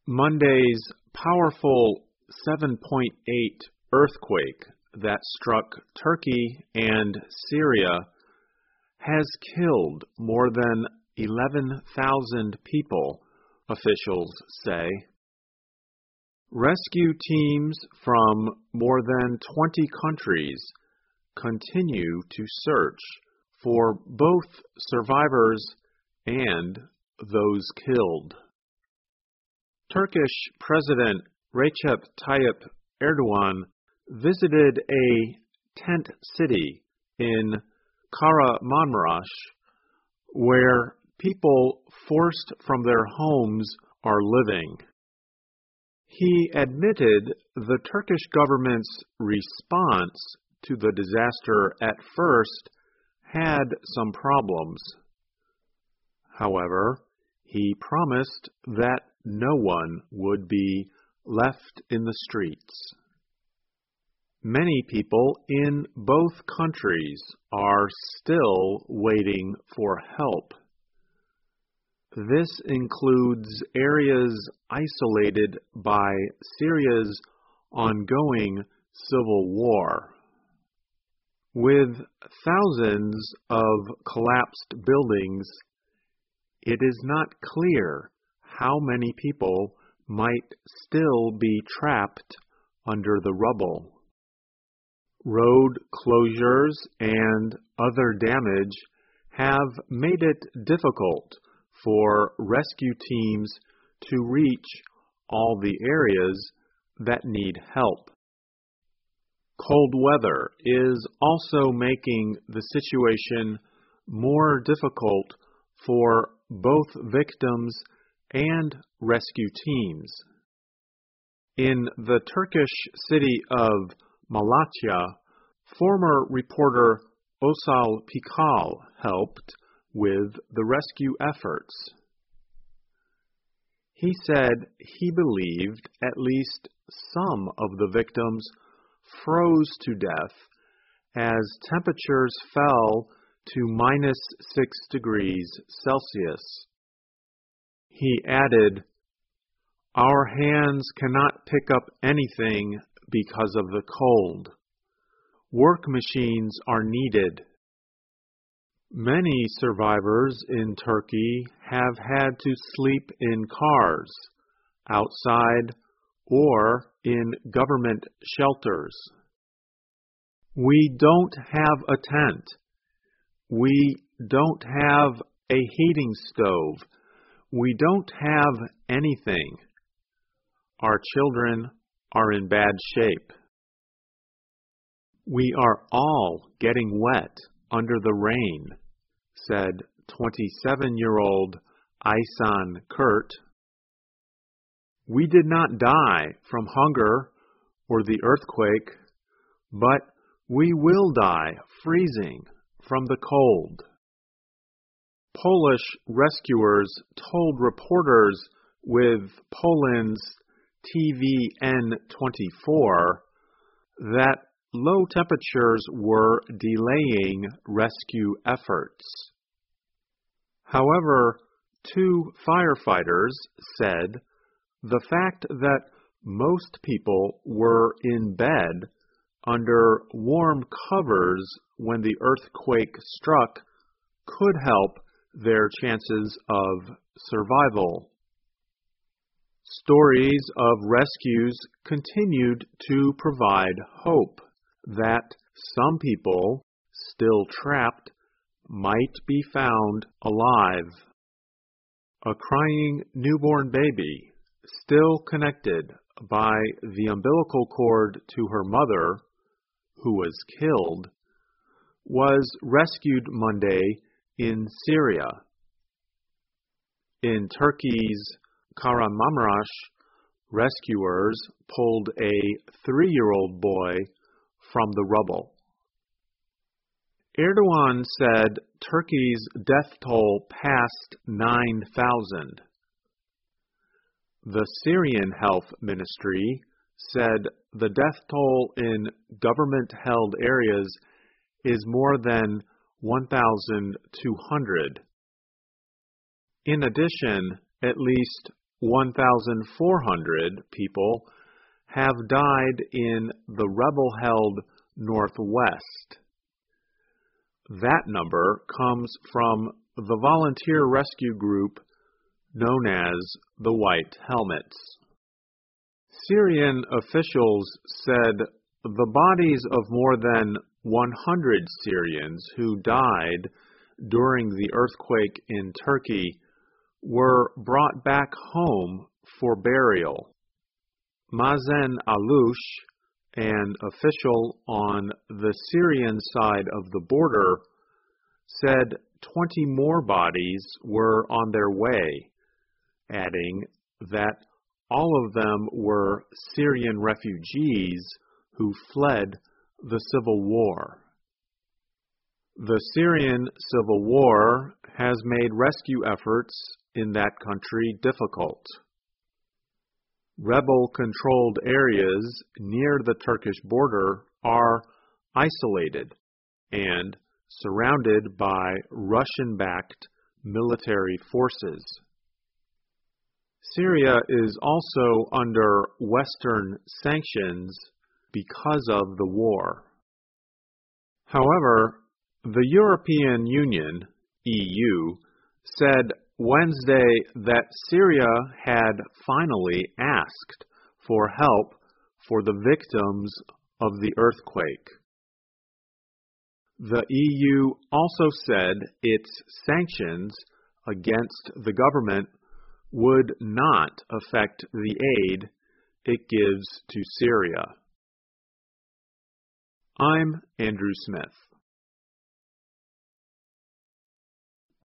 Monday's powerful 7.8 earthquake that struck Turkey and Syria has killed more than 11,000 people, officials say. Rescue teams from more than 20 countries continue to search for both survivors and those killed. Turkish President Recep Tayyip Erdogan visited a tent city in Kahramanmaraş, where people forced from their homes are living. He admitted the Turkish government's response to the disaster at first had some problems. However, he promised that no one would be left in the streets. Many people in both countries are still waiting for help. This includes areas isolated by Syria's ongoing civil war. With thousands of collapsed buildings, it is not clear how many people might still be trapped under the rubble. Road closures and other damage have made it difficult for rescue teams to reach all the areas that need help. Cold weather is also making the situation more difficult for both victims and rescue teams. In the Turkish city of Malatya, former reporter Osal Pikal helped with the rescue efforts. He said he believed at least some of the victims froze to death as temperatures fell to -6 degrees Celsius. He added, "Our hands cannot pick up anything because of the cold. Work machines are needed." Many survivors in Turkey have had to sleep in cars, outside, or in government shelters. "We don't have a tent. We don't have a heating stove. We don't have anything. Our children are in bad shape. We are all getting wet under the rain," said 27-year-old Aysan Kurt. "We did not die from hunger or the earthquake, but we will die freezing from the cold." Polish rescuers told reporters with Poland's TVN24 that low temperatures were delaying rescue efforts. However, two firefighters said the fact that most people were in bed under warm covers when the earthquake struck could help their chances of survival. Stories of rescues continued to provide hope that some people still trapped might be found alive. A crying newborn baby, still connected by the umbilical cord to her mother, who was killed, was rescued Monday in Syria. In Turkey's Kahramanmaraş, rescuers pulled a 3-year-old boy from the rubble. Erdogan said Turkey's death toll passed 9,000. The Syrian Health Ministry said the death toll in government-held areas is more than 1,200. In addition, at least 1,400 people have died in the rebel-held Northwest. That number comes from the volunteer rescue group known as the White Helmets. Syrian officials said the bodies of more than 100 Syrians who died during the earthquake in Turkey were brought back home for burial. Mazen Alouche, an official on the Syrian side of the border, said 20 more bodies were on their way, adding that all of them were Syrian refugees who fled the civil war. The Syrian civil war has made rescue efforts in that country difficult. Rebel-controlled areas near the Turkish border are isolated and surrounded by Russian-backed military forces. Syria is also under Western sanctions because of the war. However, the European Union, EU, said Wednesday that Syria had finally asked for help for the victims of the earthquake. The EU also said its sanctions against the government would not affect the aid it gives to Syria. I'm Andrew Smith.